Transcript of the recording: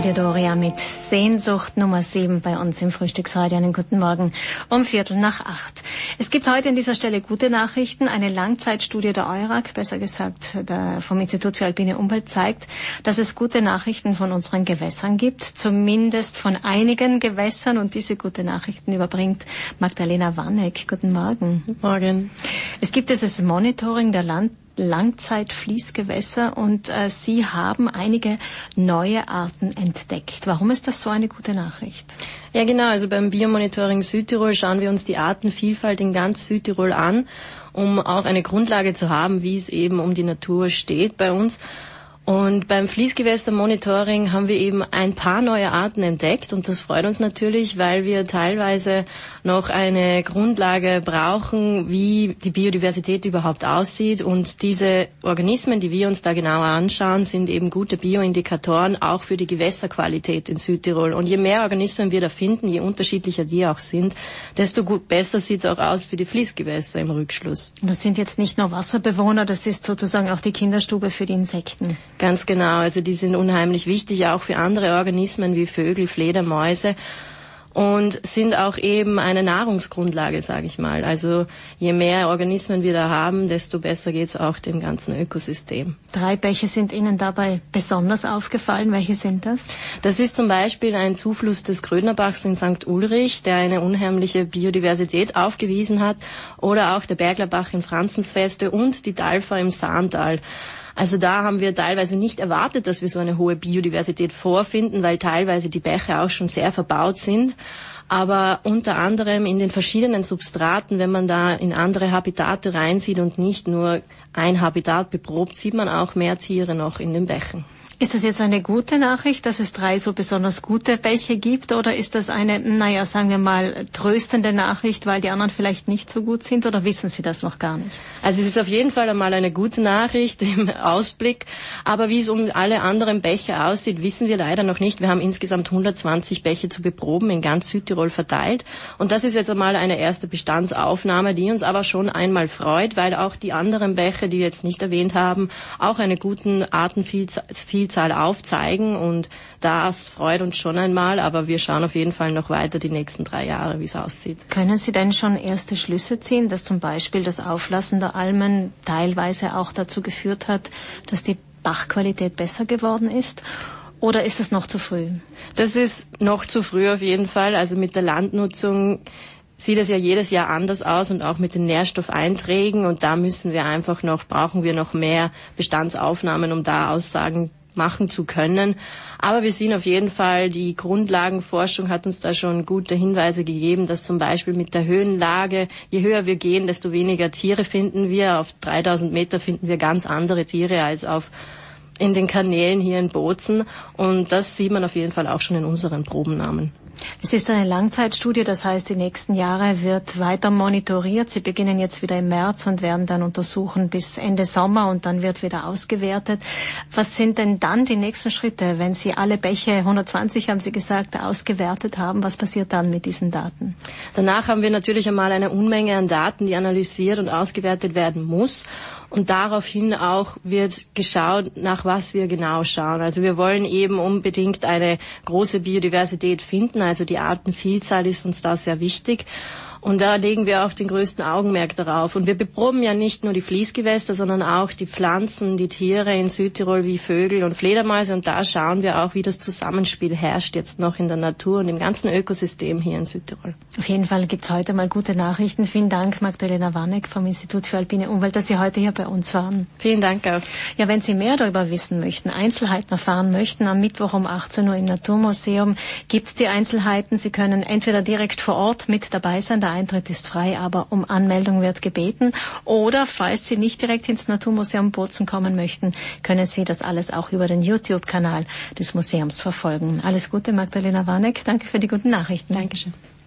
Doria mit Sehnsucht Nummer 7 bei uns im Frühstücksradio. Einen guten Morgen um 7:45. Es gibt heute an dieser Stelle gute Nachrichten. Eine Langzeitstudie der EURAG, besser gesagt vom Institut für alpine Umwelt, zeigt, dass es gute Nachrichten von unseren Gewässern gibt, zumindest von einigen Gewässern. Und diese gute Nachrichten überbringt Magdalena Wanek. Guten Morgen. Guten Morgen. Es gibt dieses Monitoring der Langzeitfließgewässer und Sie haben einige neue Arten entdeckt. Warum ist das so eine gute Nachricht? Ja genau, also beim Biomonitoring Südtirol schauen wir uns die Artenvielfalt in ganz Südtirol an, um auch eine Grundlage zu haben, wie es eben um die Natur steht bei uns. Und beim Fließgewässermonitoring haben wir eben ein paar neue Arten entdeckt und das freut uns natürlich, weil wir teilweise noch eine Grundlage brauchen, wie die Biodiversität überhaupt aussieht. Und diese Organismen, die wir uns da genauer anschauen, sind eben gute Bioindikatoren auch für die Gewässerqualität in Südtirol. Und je mehr Organismen wir da finden, je unterschiedlicher die auch sind, desto besser sieht es auch aus für die Fließgewässer im Rückschluss. Und das sind jetzt nicht nur Wasserbewohner, das ist sozusagen auch die Kinderstube für die Insekten. Ganz genau, also die sind unheimlich wichtig, auch für andere Organismen wie Vögel, Fledermäuse und sind auch eben eine Nahrungsgrundlage, sage ich mal. Also je mehr Organismen wir da haben, desto besser geht's auch dem ganzen Ökosystem. 3 Bäche sind Ihnen dabei besonders aufgefallen. Welche sind das? Das ist zum Beispiel ein Zufluss des Grödnerbachs in St. Ulrich, der eine unheimliche Biodiversität aufgewiesen hat, oder auch der Berglerbach in Franzensfeste und die Dalfa im Saantal. Also da haben wir teilweise nicht erwartet, dass wir so eine hohe Biodiversität vorfinden, weil teilweise die Bäche auch schon sehr verbaut sind. Aber unter anderem in den verschiedenen Substraten, wenn man da in andere Habitate reinsieht und nicht nur ein Habitat beprobt, sieht man auch mehr Tiere noch in den Bächen. Ist das jetzt eine gute Nachricht, dass es 3 so besonders gute Bäche gibt, oder ist das eine, sagen wir mal, tröstende Nachricht, weil die anderen vielleicht nicht so gut sind, oder wissen Sie das noch gar nicht? Also es ist auf jeden Fall einmal eine gute Nachricht im Ausblick, aber wie es um alle anderen Bäche aussieht, wissen wir leider noch nicht. Wir haben insgesamt 120 Bäche zu beproben, in ganz Südtirol verteilt, und das ist jetzt einmal eine erste Bestandsaufnahme, die uns aber schon einmal freut, weil auch die anderen Bäche, die wir jetzt nicht erwähnt haben, auch eine gute Artenvielzahl aufzeigen, und das freut uns schon einmal, aber wir schauen auf jeden Fall noch weiter die nächsten 3 Jahre, wie es aussieht. Können Sie denn schon erste Schlüsse ziehen, dass zum Beispiel das Auflassen der Almen teilweise auch dazu geführt hat, dass die Bachqualität besser geworden ist? Oder ist es noch zu früh? Das ist noch zu früh auf jeden Fall. Also mit der Landnutzung sieht es ja jedes Jahr anders aus, und auch mit den Nährstoffeinträgen, und da brauchen wir noch mehr Bestandsaufnahmen, um da Aussagen machen zu können. Aber wir sehen auf jeden Fall, die Grundlagenforschung hat uns da schon gute Hinweise gegeben, dass zum Beispiel mit der Höhenlage, je höher wir gehen, desto weniger Tiere finden wir. Auf 3000 Meter finden wir ganz andere Tiere als in den Kanälen hier in Bozen, und das sieht man auf jeden Fall auch schon in unseren Probennahmen. Es ist eine Langzeitstudie, das heißt, die nächsten Jahre wird weiter monitoriert. Sie beginnen jetzt wieder im März und werden dann untersuchen bis Ende Sommer, und dann wird wieder ausgewertet. Was sind denn dann die nächsten Schritte, wenn Sie alle Bäche, 120 haben Sie gesagt, ausgewertet haben? Was passiert dann mit diesen Daten? Danach haben wir natürlich einmal eine Unmenge an Daten, die analysiert und ausgewertet werden muss. Und daraufhin auch wird geschaut, nach was wir genau schauen. Also wir wollen eben unbedingt eine große Biodiversität finden. Also die Artenvielzahl ist uns da sehr wichtig. Und da legen wir auch den größten Augenmerk darauf. Und wir beproben ja nicht nur die Fließgewässer, sondern auch die Pflanzen, die Tiere in Südtirol wie Vögel und Fledermäuse. Und da schauen wir auch, wie das Zusammenspiel herrscht jetzt noch in der Natur und im ganzen Ökosystem hier in Südtirol. Auf jeden Fall gibt's heute mal gute Nachrichten. Vielen Dank, Magdalena Wanek vom Institut für alpine Umwelt, dass Sie heute hier bei uns waren. Vielen Dank auch. Ja, wenn Sie mehr darüber wissen möchten, Einzelheiten erfahren möchten, am Mittwoch um 18 Uhr im Naturmuseum gibt's die Einzelheiten. Sie können entweder direkt vor Ort mit dabei sein, der Eintritt ist frei, aber um Anmeldung wird gebeten. Oder falls Sie nicht direkt ins Naturmuseum Bozen kommen möchten, können Sie das alles auch über den YouTube-Kanal des Museums verfolgen. Alles Gute, Magdalena Wanek. Danke für die guten Nachrichten. Dankeschön.